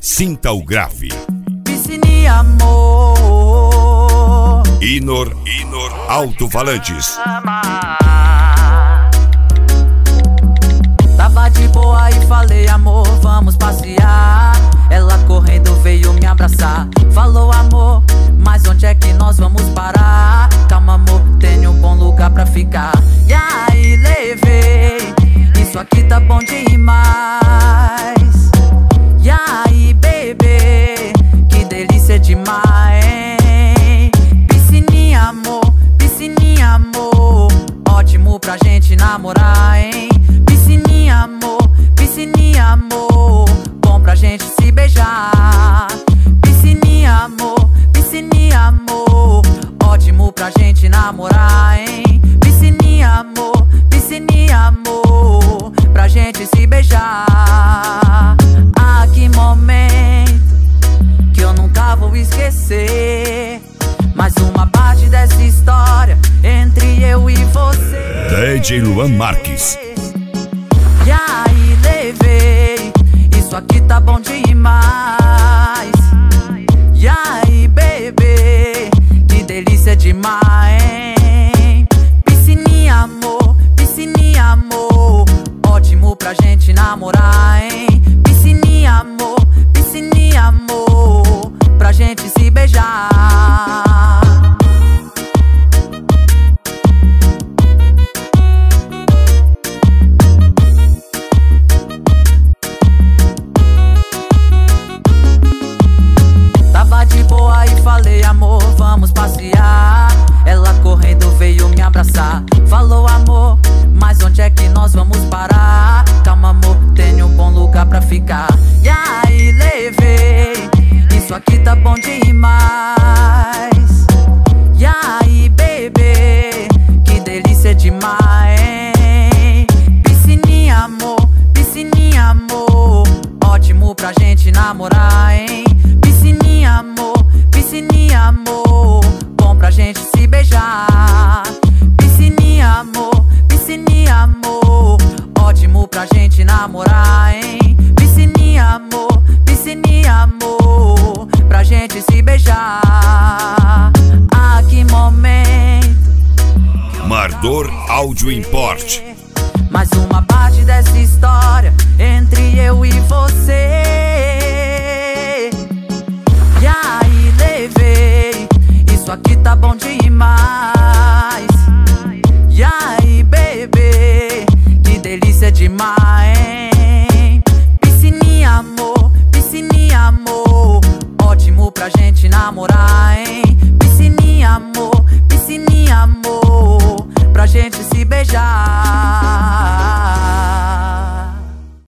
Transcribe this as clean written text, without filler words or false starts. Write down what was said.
Sinta o grave. Piscininha, amor. Inor Alto-Falantes. Tava de boa e falei, amor, vamos passear. Ela correndo veio me abraçar. Falou, amor, mas onde é que nós vamos parar? Calma, amor, tenho um bom lugar pra ficar. E aí levei, isso aqui tá bom demais. E aí, bebê, que delícia demais, hein? Piscininha, amor, ótimo pra gente namorar, hein? Piscininha, amor, bom pra gente se beijar. Piscininha, amor, ótimo pra gente namorar, hein? Piscininha, amor, pra gente se beijar. Ah, que momento que eu nunca vou esquecer. Mais uma parte dessa história entre eu e você. DJ Luan Marques. E aí levei, isso aqui tá bom demais. E aí, bebê, que delícia demais, hein? Piscininha, amor, ótimo pra gente namorar, hein? Piscininha, amor, pra gente se beijar. Tava de boa e falei, amor, vamos passear. Ela correndo veio me abraçar. Falou, amor, mas onde é que nós vamos parar? Calma, amor, tenho um bom lugar pra ficar. E aí levei, isso aqui tá bom demais. E aí, bebê, que delícia demais, hein? Piscininha, amor, ótimo pra gente namorar, hein? Piscininha, amor, bom pra gente se beijar. Piscininha, amor, ótimo pra gente namorar, hein? Piscininha, amor, pra gente se beijar. Ah, que momento. Mardor Áudio Import. Mais uma parte dessa história entre eu e você. E aí levei, isso aqui tá bom demais. E aí, bebê, que delícia demais, hein? Piscininha, amor, ótimo pra gente namorar, hein? Piscininha, amor, pra gente se beijar.